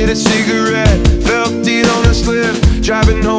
lit a cigarette, felt it on the slip, driving home